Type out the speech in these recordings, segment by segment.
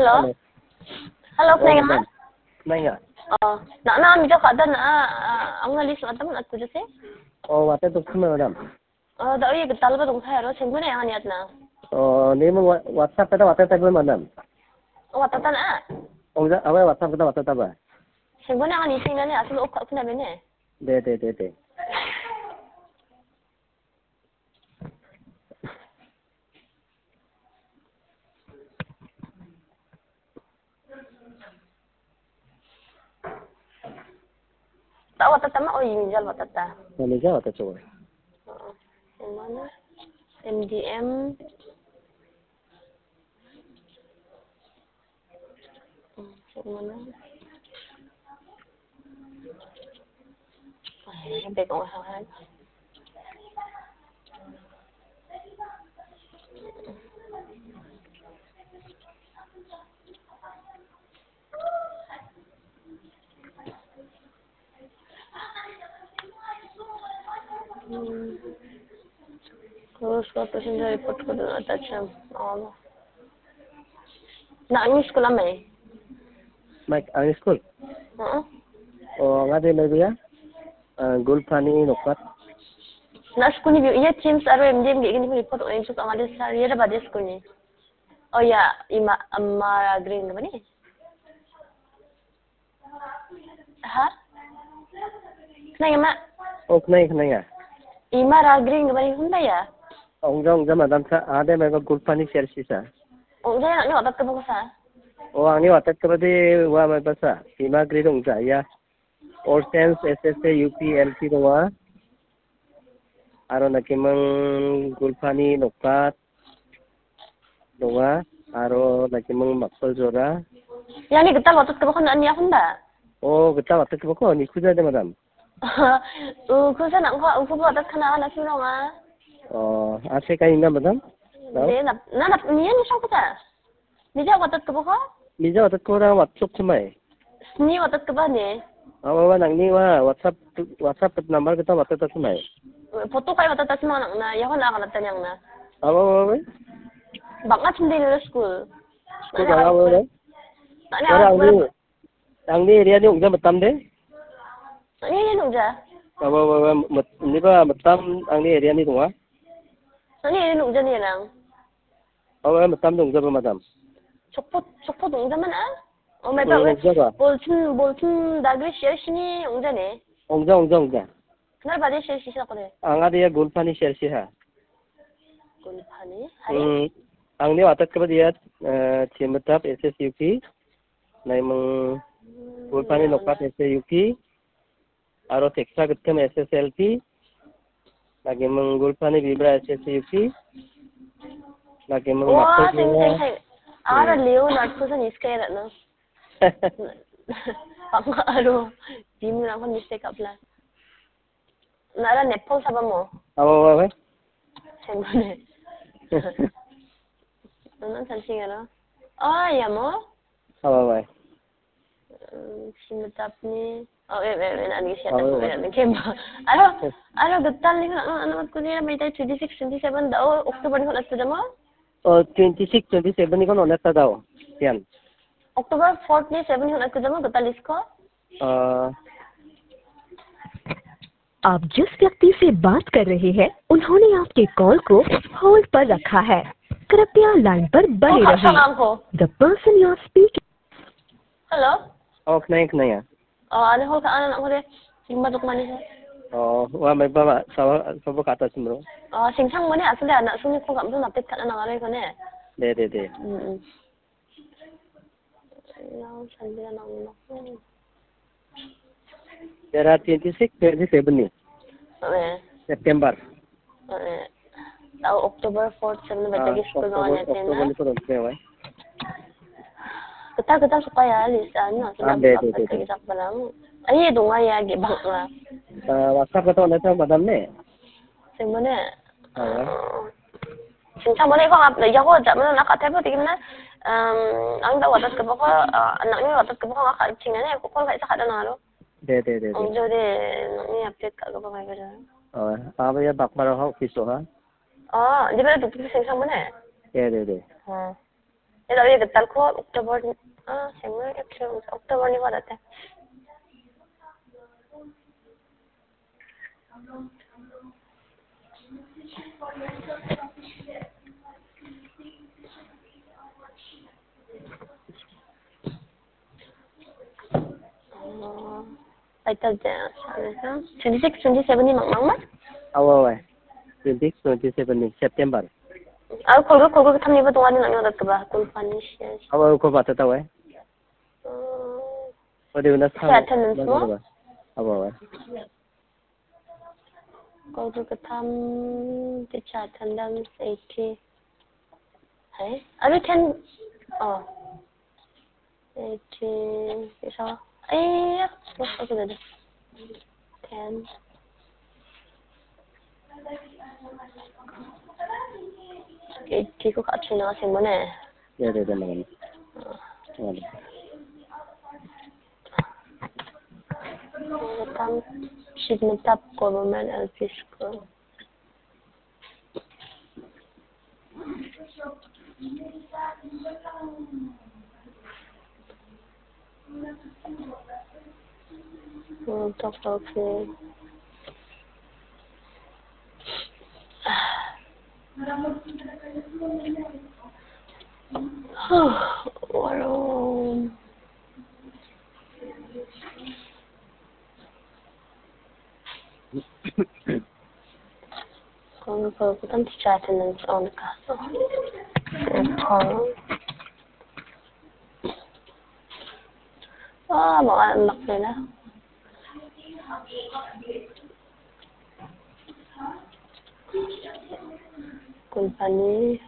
Halo. Halo. Halo, Oh, Kneng madam. ha? Kneng à? Na mi ka da na ang ngalis na tam at kudase. Wate tuk thame madam. Da uy betal ba dong sa ro sengbu na ang niat na. Ni mo WhatsApp pada wate tagbe madam. Wa ta na. Ongja awe WhatsApp pada wate taba. Sengbu na ang ni sing na ni asul ok na bene. De. Ta wa ta ma o yin jal wa ta. Ni ja wate coba. Yang mana? MDM. Yang mana? Sampai kau hal. Terus kau sendiri report ko doon at siya. Na-miss ko lang eh. Mike ang school. Oo. Nga de lebiya. Gulfani nokat. Na school ni iya teams aro MDM gini report o yung suka nga din sa riya ba din school ni. Oh ya, Amara Green ba ni? Ha? Kenapa mak? Kenai ya. Imara Green ba ni hunda ya? Ongja madam sa ade mega Gulfani share sisa. Ongja nak ni otak ke sa? Ani wate kabadi wa mai basa. Ima grade ongja ya. All sense SSA UP LP doa. Aro nakimang Gulfani nokat doa. Aro nakimang Makpal Jora. Yang ni getal otak ke na niya hunda. Kita wate kabako ni kuja de madam. Kusa nak ko otak kana na sino nga. Ase kain na madam? Ni na niya ni sa kuta. Ni ja otak ke ko? Bija watat ko ra WhatsApp chumai. Ni otak ke ba ni? Awa nang ni wa WhatsApp number kita watat chumai. Foto kayo otak tas mga na yaho na kana tanyang na. Awa. Baka hindi nila school. School ga wa. Nani ang ni area ni ungja matam de. Nani nungja? Awa ni ba matam ang ni area ni tunga. Nani nungja ni lang. Awa matam ungja ba madam. 족포 농자만 아? 매번 왜 볼튼 다그리 쉐어시니 농자네. ongja. 그날 받을 쉐어시 시작거든. Angadiya Gulfani share ha. 골파니? 하리? Ang ni watat ka ba diya Chimatap SSUP na yung Gulfani nokat SSUP aro Texas gatkam SSLP lagi mong Gulfani Vibra SSUP lagi mong Makpal Jora. Ara Leonard kusan iskaya na. Pang di mo lang ko mistake upla. Nara Nepal sa ba mo? Awa. Sengone. Ano sansi nga ya mo? Awa. Simatap ni. Ano siya tapos kemba. Ano gatal ni ano ko nila may tayo 26, 27 daw October ni ko na mo? 26, 27 ni ko ulit na daw. Yan. October 4 ni 7 yung nagkada mo, gatalis ko? आप जिस व्यक्ति से बात कर रहे हैं उन्होंने आपके कॉल को होल्ड पर रखा है कृपया लाइन पर बने रहिए the person you are speaking Hello? Knay ya. Ano ho ka ano ko de? Sing madok man niya. Wa may ba sa kata sumro. Sing sang mo ni asli anak suni ko kamso napit ka na ngare ko ne. De. Yang sandi na nang no. There are 26, 27 ni. September. October 4th, 7 ba tagi school na niya tin na. October ko ron Kita supaya alis ano sa de. Isak pa lang. Ay do nga ya gibang nga. WhatsApp ka to na sa madam ne. Sing mo ne. Sing sang mo ne ko nga ya ko ja mo na ka tayo tigin na ang daw watas ka ba ko anak ni watas ka ba ko ka chinga ne ko ka isa ka na ro. De. Ang jode ni update ka ba ka ba. Ya bakmaro ha office ha. Di ba dito sing sang mo ne? De. Ito yung gatal ko, October, siyempre, October ni ko dati. Title dyan, 26, 27 ni Mang Mang? Oo, 26, 27 ni September. Kolgo tamni ba tungan nang yung ba? Kulpanish, yes. Oo, ko bata tao eh. Pwede na sa attendance mo? Oo, Kolgo tam sa attendance 80. Hey, abi 10 80 isa. Ay, what's up with it? 10. Eighty ko ka na kasi mo na eh. Yeah, naman. Tam Sigmatap Government LP School. Talk okay. Warum? Kung pagkutan si attendance on ka. Mga anak nila. Company.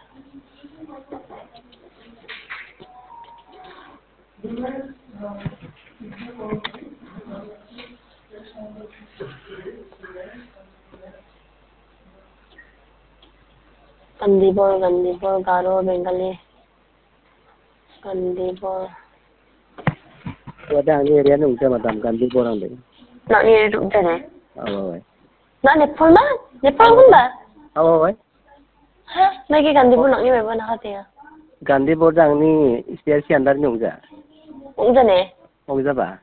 Gandibor, Garo, Bengali. Gandibor. Wala ang area nung sa madam Gandibor ang din. Nak ni duduk dyan eh? Oo, Nak Nepal ba? Nepal pun ba? Oo, Ha? May Gandibor nak ni may ba nakatingin? Gandibor ang ni CRC andar nung sa. Dyan eh? Oo, ba?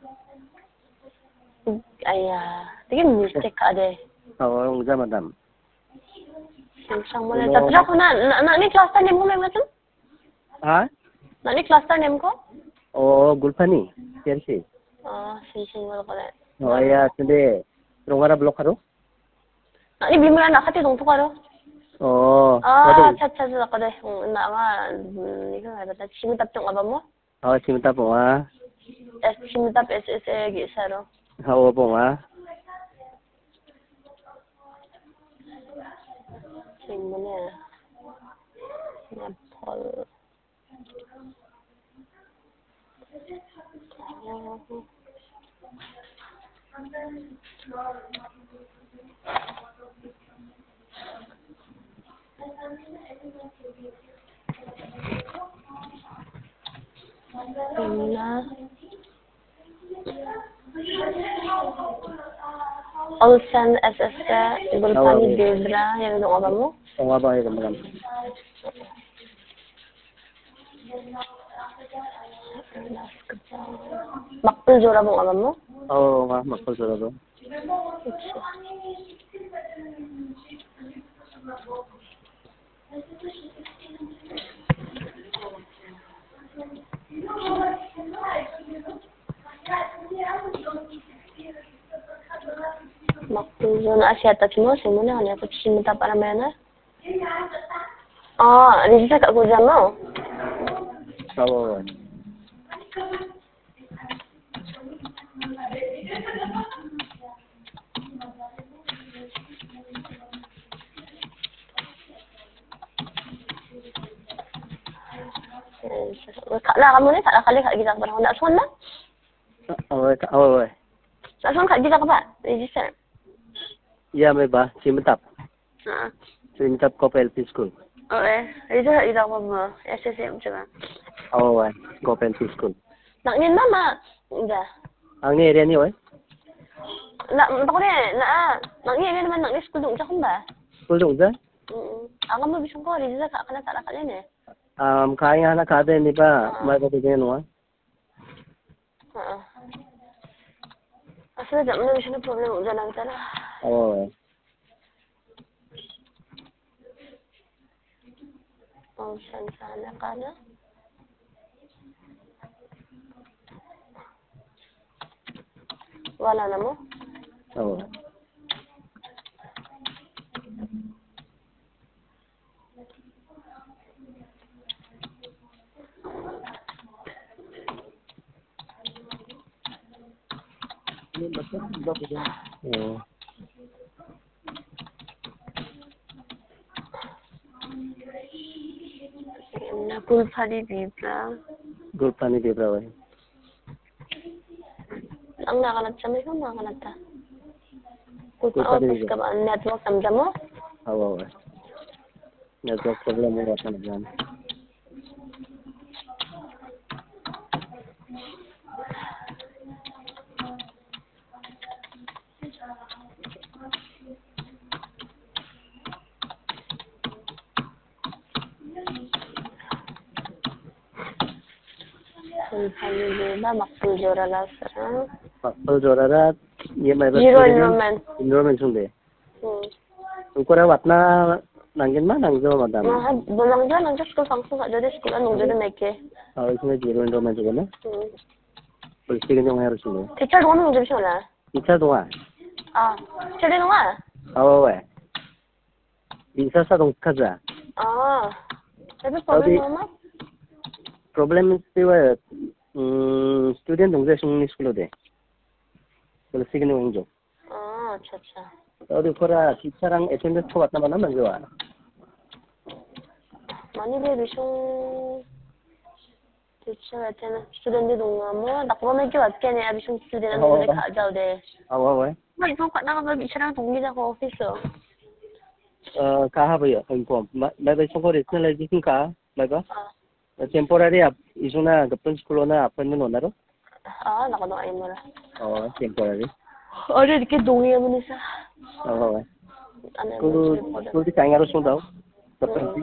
Ay, tingin mistake ka de. Oo, sa madam. Sang mo na. Tatra ko na ni cluster name ko may macam? Ha? Nak ni cluster name ko? Oo, Gulpani. CRC. Sing mo ko na. Oo, sindi. Rungara block karo? Nak ni bimo na nakati tong to karo? Oo. Chat ako de. Na nga, ni ko nga bata. Simutap tong aba mo? Oo, simutap po nga. Simutap SSA gisaro. Oo po nga. Sing mo na. Nepal. Olsen SSC Gulpani Bildra yang dong apa mo? Oo nga ba yung madam? Makpul jora mo apa mo? Oo nga, magpasura do. Makpul jora Asia mo semua na apa simita para mana? Register kat Gojam mo? Oo. Kala kamu ni tak kali kat kita ke nak suan lah? Oo. Nak suan kat kita ke pak? Register. Iya may ba? Simutap. Ha. Simutap ko LP School. Register kat kita ke apa? SSM macam mana? Oo, ko LP School. Nak ni mama? Dah. Ang ni area ni oi? Nak ko ni nak ni naman nak ni school dong sa ba? School dong sa? Ang mo bisong ko register kat kana tak kat ni. Kaya na kada ni ba may pagdating no? Asal jam na bisa na problem udah lang tala. Oo. Sana kana. Wala na mo? Oo. Oo. Na pulpani bibra. Gulpani di bawah. Ang nakanat sa may kung nakanat ta. Pulpani ka ba network tamjam mo? Oo. Network problem mo wala na dyan. Pulpani bibra makpul jorala sa. Pakpal jorara ye may Zero enrollment. enrollment sunde. Ukura watna nangin ma nangjo madam. Bulang dyan, nang school function ka jadi school anong jadi meke. इसमें zero endowment होगा ना पुलिस के जो है उसमें Teacher doon nung jibsyon na? इच्छा दूँगा Teacher din nga? हाँ है इच्छा सा दूँ कज़ा Sabi problem mo? प्रॉब्लम इस वो स्टूडेंट दूँगे सुन स्कूल दे पुलिस के जो जो अच्छा और ऊपरा टीचर अंग अटेंडेंस को बात ना बना मंजो आ Mani be bisong teacher attendance student di dunga mo takbo medyo at kene bisong student ang nung ka jaw de. हाँ May ito ka na ba bisara tungi sa office कहाँ भैया इनको मैं वैसे को रेशनलाइजेशन का मैं का टेम्पोररी आप इसुना गप्पन स्कूल ना अपॉइंटमेंट होना रो nakanoain mo na. Temporary Di ka dungi mo ni sa. School di kaya ro sunda गप्पन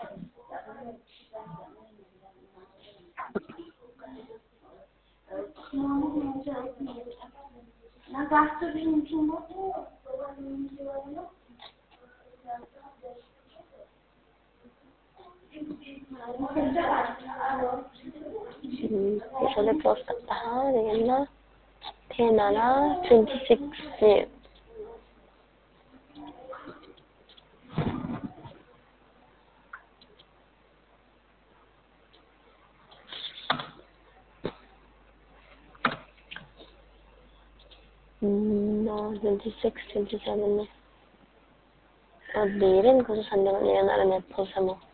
Usually post at tahan, yan na. 10 na, 26 minutes. No, 26, 27 na. Di rin kung saan naman yan na net po sa mo.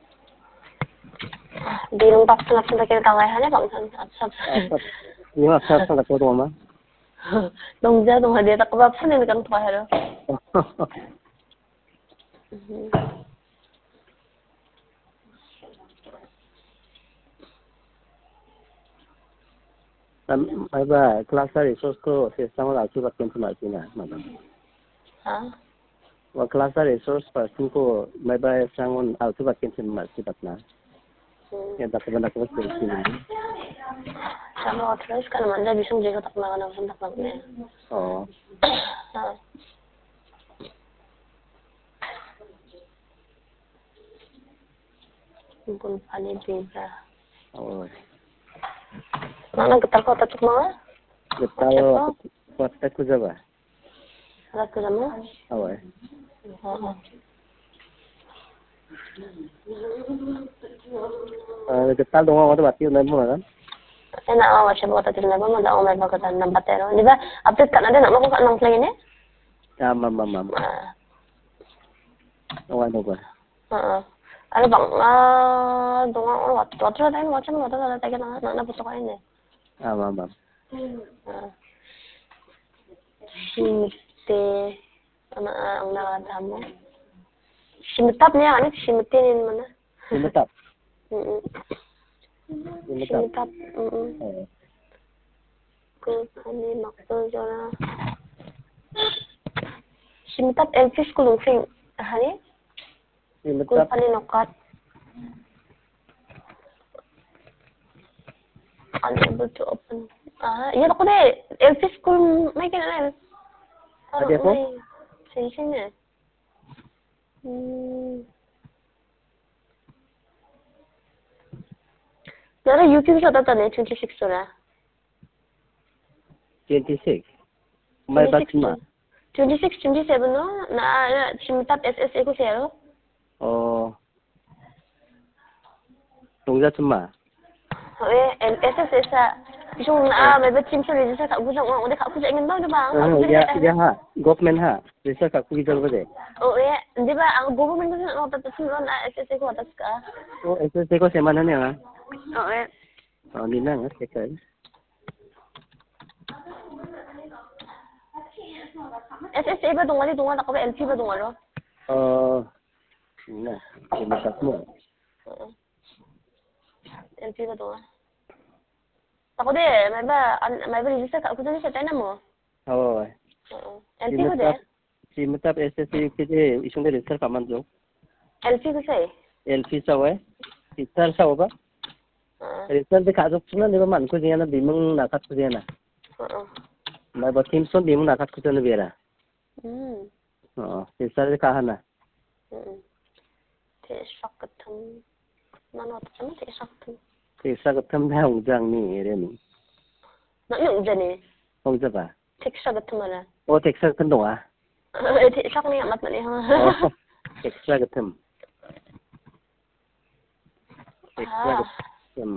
Di nung tapos na kinakangayhan niya, bang saan? Yung asap sa lato mo ma? Nung dyan, nung hadita ko ba, saan yung kang tuwa, Apa kelas resource ko sistem la chu bakken tu mati na madam. Wa kelas resource person ko mai ba sangon au tu bakken tu mati batna. Ya tak benda ko sel sini. Sama authorized ka naman dahil bisong di ko takma ka na sa takma niya. Oh. Kung paano bibra. Oh. Naggetar ko tatuk mga? Getar WhatsApp ko jaba. Salat ko mo? Oo. Getar dong ako ba tiyo na mo kan? Na WhatsApp ko tatuk na ba mo daw may magkatan ng batero. Di ba? Update ka na din ako kung anong play ni? Ma'am. Ano ba? Ano bang doon WhatsApp tayo na puto ko yun eh. Ma'am. Simite ang nakata mo. Simitap niya ano? Simitinin mo na. Simitap? Simitap. Kung ano makto na. Simitap LP school ng hani? Kung Simitap? palinokat. unable to open. Yan ako na LP school, may kailangan. Adi ako? Sensing na. Nara YouTube sa tata na, 26 na. 26? May batch ma? 26, 27 no? Na simtap SSA ko siya, 동자 춤마. SSA sa yung may bat sim sa register ka gusang udah ka kusa ingin ba, di ba? Ya ha, government ha. Register ka kugi dal bade. Di ba ang government ko sa tatasunan na SSA ko atas ka. SSA ko semana niya ha. Hindi na nga, teka. SSA ba dungali ako ba LP ba dungalo? Na, imasak mo. LP ba dunga? Ako de, may ba register ka kusa sa tayo mo? Oo. LP ko de? Si matap SSA kiti isang de register ka man jo. LP ko sa LP sa we? Itar sa ba? Register de kaso sunan de man ko diyan na bimong nakat ko diyan na. May ba Timson bimong nakat ko na bera. Register de kahan na. Tesak ketem. Mana tu tesak ketem. Tesak ketem na ungjang ni ere ni. Nak yung jani. Ongja ba? Tesak ketem mana? Tesak ketem dong ah. Tesak ni amat ni ha. Tesak ketem. Tesak ketem.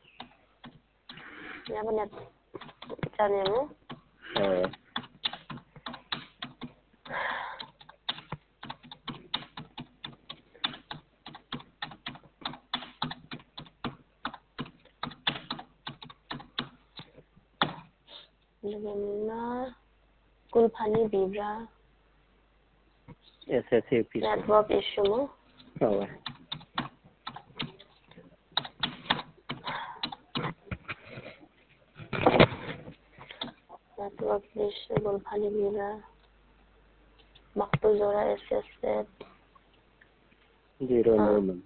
Ya benar. Jani mo. Bagaimana Kulpani Bibra SSAP network issue mo? Network issue Kulpani Bibra Maktu Zora SSF 009.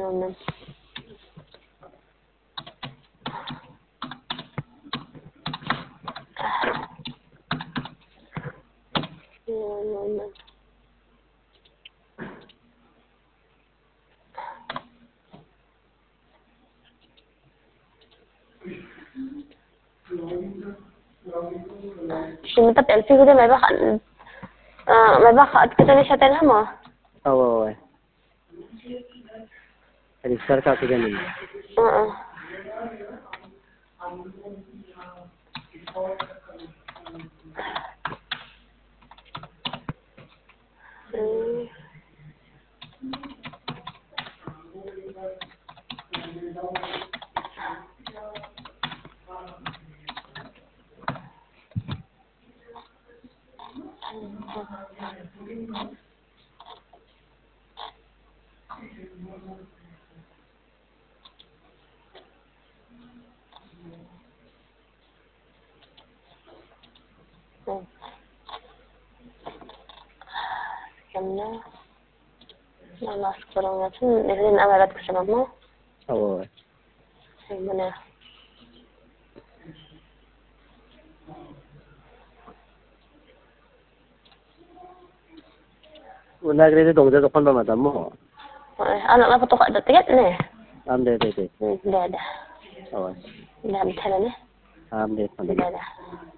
Simtap LP ko din, may baka at kita ni siya tayo mo? Oo. Register ka ko dyan. Sekiannya nama sekurangnya tuh ini amarat ke sama mo? Oo. Benar. Una grade 동자 kapal ba madam mo? Anak na patok ada tiket nih. Amde. Dah. Oo. Dah betul nih. Amde. Dah.